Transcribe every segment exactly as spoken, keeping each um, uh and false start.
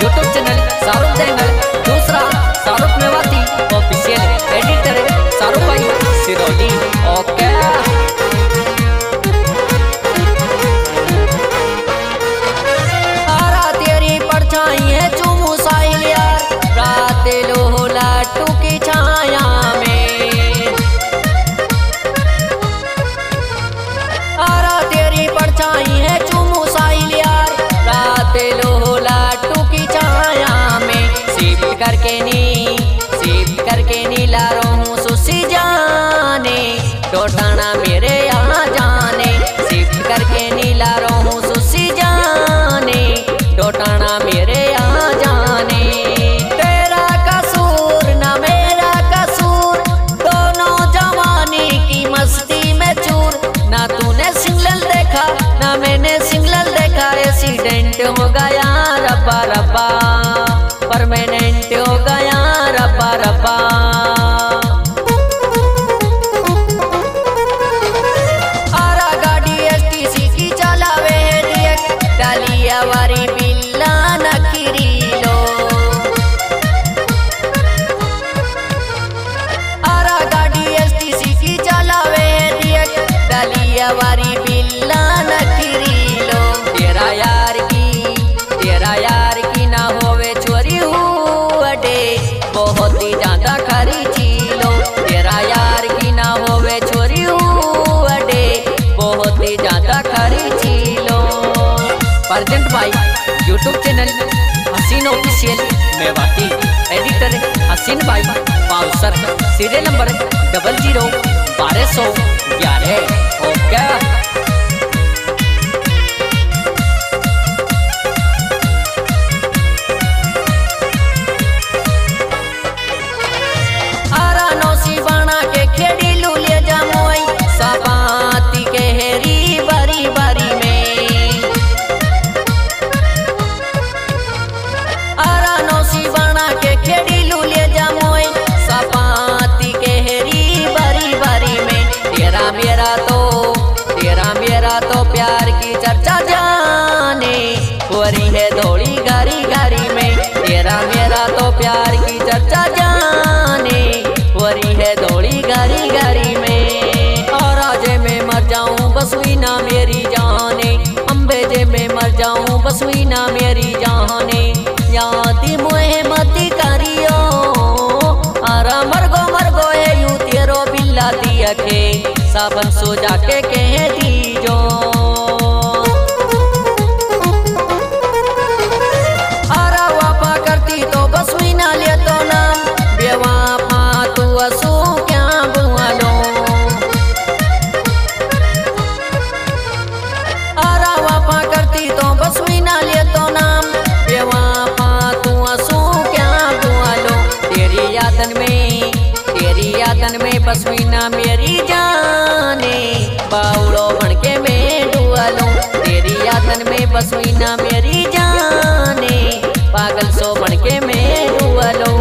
YouTube channel Shahrukh Dengal, दूसरा Shahrukh Mewati official, editor Shahrukh भाई Siroli. Okay तारा तेरी परछाई है चूमू साहिल यार, रात लो लाटू की छाया में। तारा तेरी परछाई है चूमू साहिल यार, रात लो लाटू की छाया में। सिप करके नी सिप करके नी ला रहूं सुसी जाने, टोटाना मेरे यहाँ जाने। सिप करके नी ला रहूं सुसी जाने, टोटाना मेरे यहाँ जाने। तेरा कसूर ना मेरा कसूर, दोनों जवानी की मस्ती में चूर। ना तूने सिग्नल देखा ना मैंने सिग्नल देखा, एक्सीडेंट हो गया रब्बा रब्बा, परमानेंट हो गया रब्बा रब्बा। आरा गाड़ी एसटीसी की चलावे रियक, डालिया वारी बिल्ला नखीरी लो। आरा गाड़ी एसटीसी की चलावे रियक, डालिया वारी बिल्ला नखीरी लो। तेरा यार की तेरा यार की ना होवे चोरी हुए, बहुत ही ज्यादा खरी चीलो। तेरा यार की ना होवे चोरी हुए, बहुत ही ज्यादा खरी चीलो। प्रेजेंट भाई YouTube channel Haseen official Mewati, editor Haseen भाई Pausar, serial number double zero बारह सौ ग्यारह। ओके सपाती के हेरी बारी बारी में। आरा नौसी बना के खेड़ी लूलिए जामोई, सपाती के हेरी बारी बारी में। तेरा मेरा तो तेरा मेरा तो प्यार की चर्चा जाने, वरी है दौड़ी गारी गारी में। तेरा मेरा तो प्यार की चर्चा जाने, वरी है दौड़ी गारी गारी में। मर जाऊं बस हुई ना मेरी जाने, अम्बे जे में मर जाऊं बस हुई ना मेरी जाने। यादी मोहे मती करियो, आरा मरगो मरगो है यूं तेरो बिल्ला दिया के, साबन सो जाके कह दीजो। आरा वापा करती तो बस हुई ना ले तो नाम, बेवाफा तू असू क्या बुआ लो। करती तो बस हुई ना ले तो नाम, बेवाफा तू असू क्या बुआ लो। तेरी यादन में तेरी यादन में बस हुई ना मेरी जाने, बाउड़ो बन के मैं डुआ लूं। तेरी यादन में बस हुई ना मेरी जाने, पागल सो बन के मैं डुआ लूं।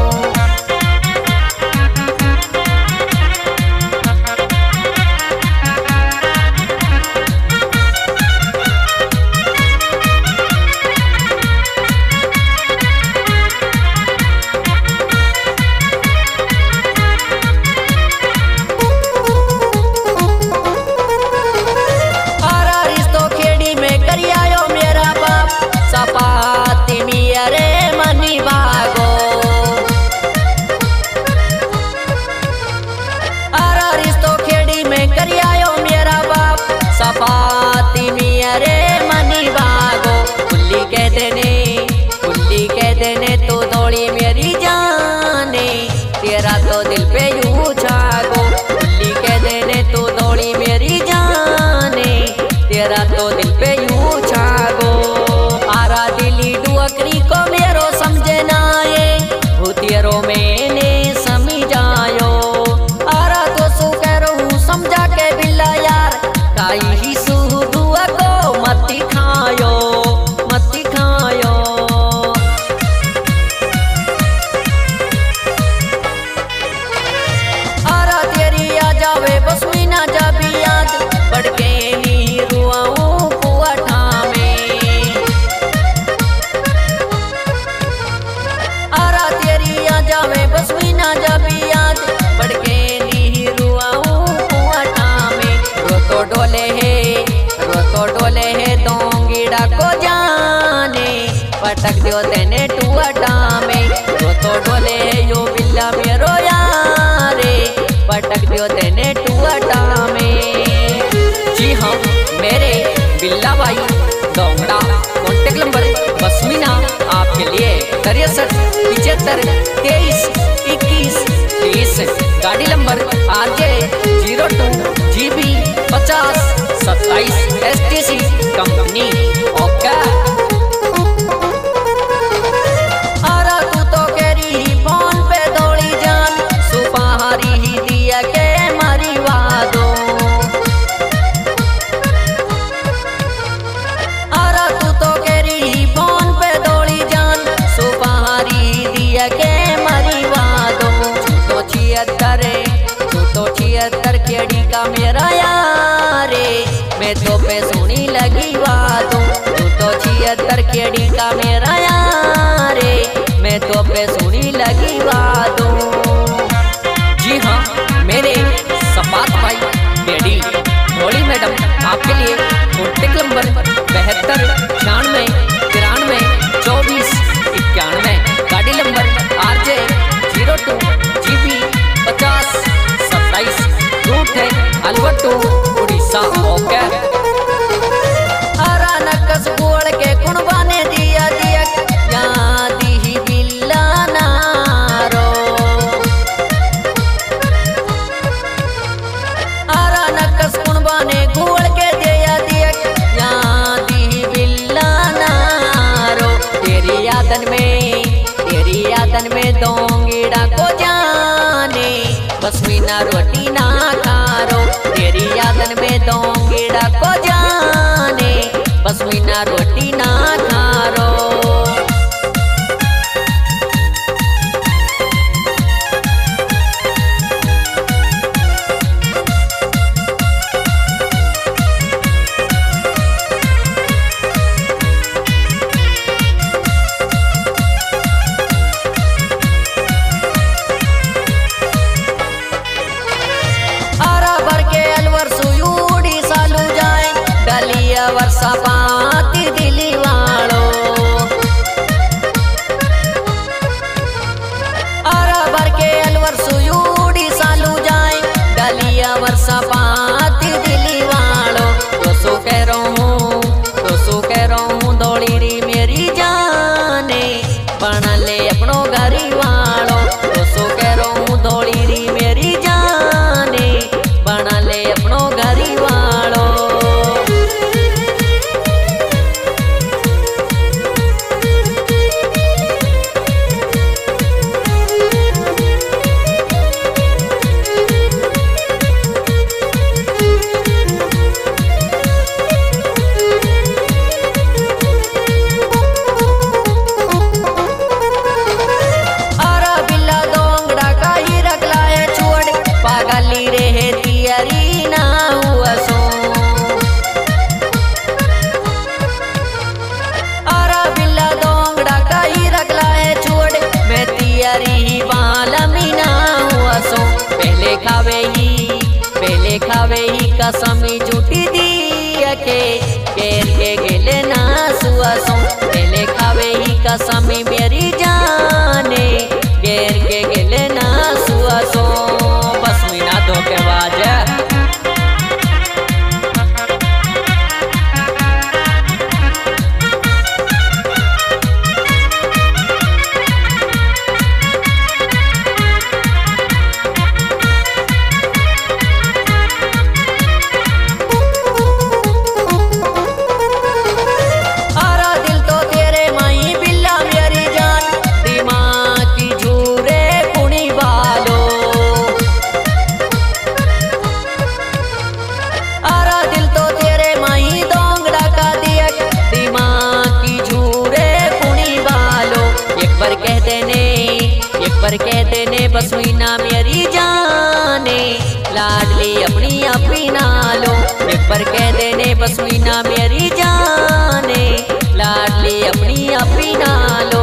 सपाती मेरे मनी भागो, आरा रिश्तो खेड़ी में करियायो मेरा बाप। सपाती मेरे मनी भागो, कुल्ली कह देने कुल्ली कह देने तो दौड़ी मेरी जाने। तेरा तो दिल पे यूं छागो, कुल्ली कह देने तो दौड़ी मेरी जाने। तेरा तो दिल पे यूं छागो, आरा दिली डुअकरी को मेरो समझे नाये, भूतियरो मैंने समझायो। आरा तो सु कह रहूं समझा के बिल्ला यार, काई ही सु दुआ को मती खायो मती खायो। आरा तेरी आ जावे बस हुई ना जाबी याद, बढ़ के नी रुआऊं कुआठा में। पटक दियो तेने टुअटा में। जी हाँ मेरे बिल्ला भाई दोंगड़ा, कॉन्टेक्ट नंबर बसमीना आपके लिए तिरसठ पिछहत्तर तेईस इक्कीस तीस। गाड़ी number R J zero two G B पचास सत्ताईस S T C company. Okay अरे तू तो केरी फोन पे दौड़ी जान, सुपारी ही दिया के मारी वादो। अरे तू तो केरी फोन पे दौड़ी जान, सुपारी दिया के मारी वादो। तो छिहत्तर तू तो छिहत्तर केड़ी का मेरा यारे, मैं तो पे सुनी लगी वादो। तू तो छिहत्तर केड़ी का मेरा यारे, मैं तो पे सुनी लगी बातों। जी हाँ मेरे सपात भाई बेडी होली मैडम आपके लिए कॉन्टेक्ट नंबर बहत्तर छियानवे तिरानवे चौबीस इक्यानवे। गाड़ी number R J zero two G B पचास सत्ताईस रूट है अलवट्टू उड़ीसा। ओके हरा नकस बोल के कुणबा ने दिया दिया याद ही बिल्ला नारो। हरा नकस कुणबा ने गोल के दिया दिया याद ही बिल्ला नारो। तेरी यादन में तेरी यादन में दोंगीड़ा को जाने, बस मीना रोटी ना खारो। तेरी यादन में दोंगीड़ा को जाने, बस मीना रोटी ना खारो। वर्षा पाती दिली वालो अरा भर के अलवर सुयूड़ी सालू जाए, डलिया वर्षा पाती दिली वालो। तो सो कह रहा हूँ तो सो कह रहा हूँ दौड़ी री मेरी जाने, बना ले अपनो घरी वालो। तो सो कह रहा हूँ दौड़ी री मेरी जाने, बना ले अपनो घरी वालो। पहले खावे ही पहले खावे ही कसमी झूठी दिया के केर के गेले ना सुअसो। पहले खावे ही कसमी मेरी जाने, केर के गेले ना सुअसो। बस मीना धोखेबाज पर कहते ने बस मीना मेरी जाने, लाडली अपनी अपनी नालो। एक पर कहते ने बस मीना मेरी जाने, लाडली अपनी अपनी नालो।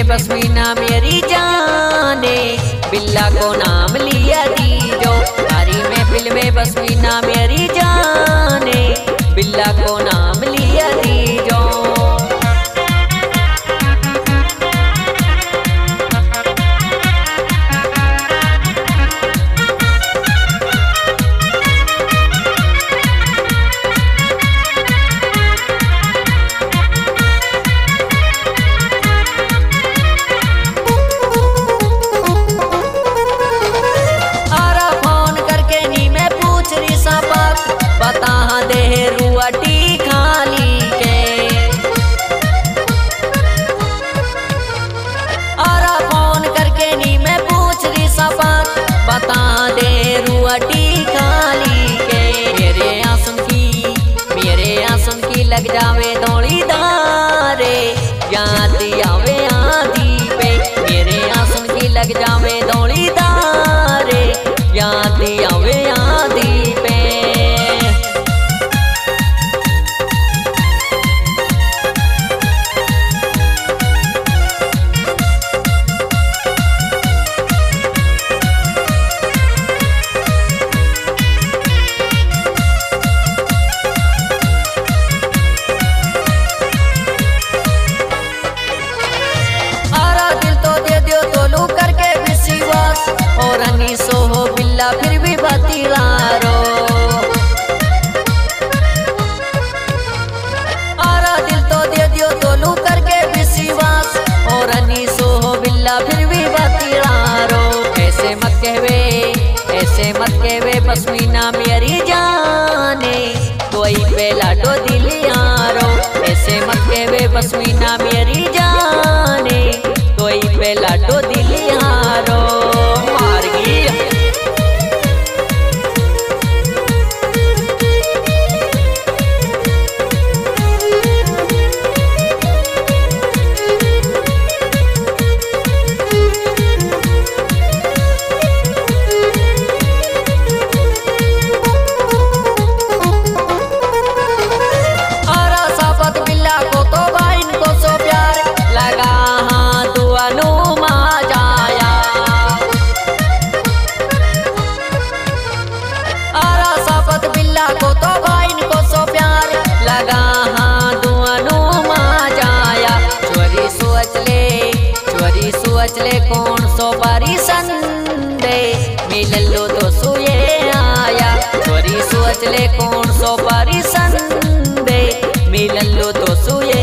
पश्मीना मेरी जाने, बिल्ला को नाम लिया दीजो। हमारी महफिल में पश्मीना मेरी जाने, बिल्ला को नाम लिया दीजो। बता दे रुआटी खाली के, आरा फोन करके नी मैं पूछ रही सबात, बता दे रुआटी खाली के। मेरे आंसू की मेरे आंसू की लग जावे दौड़ी दारे, याद आवे आधी पे। मेरे आंसू की लग जावे दौड़ी दारे, याद आवे आधी पे। और अनीसो हो बिल्ला फिर भी बतिलारो, आरा दिल तो दे दियो तोलू करके विश्वास। और अनीसो हो बिल्ला फिर भी बतिलारो। ऐसे मत कहवे ऐसे मत कहवे पश्मीना मेरी जाने, कोई पे लाडो दिल यारो। ऐसे मत कहवे पश्मीना मेरी जाने, कोई पे लाडो दिल यारो। को तो भाई को सो प्यार लगा, हाँ दुआनों मा जाया। चोरी सोच ले चोरी सोच ले कौन सो पारी संदे, मिल लो तो सुए आया। चोरी सोच ले कौन सो पारी संदे, मिल लो तो सुए